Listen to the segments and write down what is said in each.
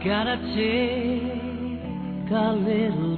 Gotta take a little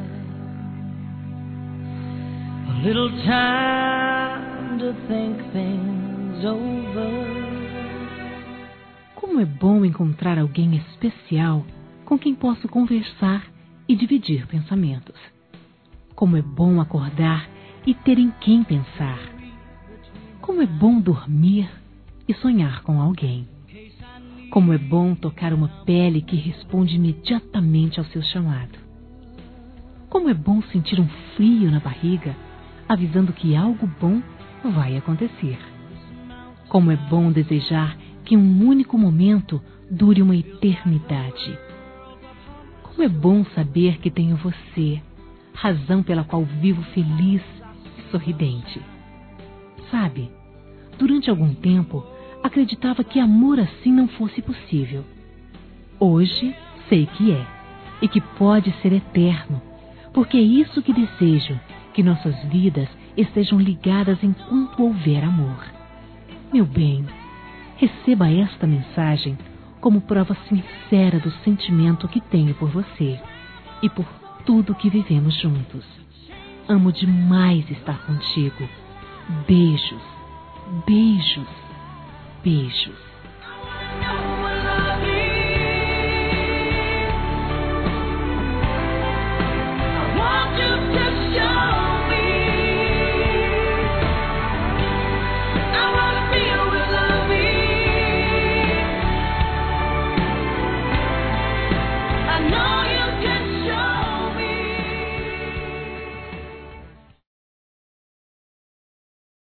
time to think things over. Como é bom encontrar alguém especial com quem posso conversar e dividir pensamentos. Como é bom acordar e ter em quem pensar. Como é bom dormir e sonhar com alguém. Como é bom tocar uma pele que responde imediatamente ao seu chamado. Como é bom sentir um frio na barriga, avisando que algo bom vai acontecer. Como é bom desejar que um único momento dure uma eternidade. Como é bom saber que tenho você, razão pela qual vivo feliz e sorridente. Sabe, durante algum tempo, acreditava que amor assim não fosse possível. Hoje, sei que é, e que pode ser eterno, porque é isso que desejo, que nossas vidas estejam ligadas enquanto houver amor. Meu bem, receba esta mensagem como prova sincera do sentimento que tenho por você e por tudo que vivemos juntos. Amo demais estar contigo. Beijos, beijos, beijos.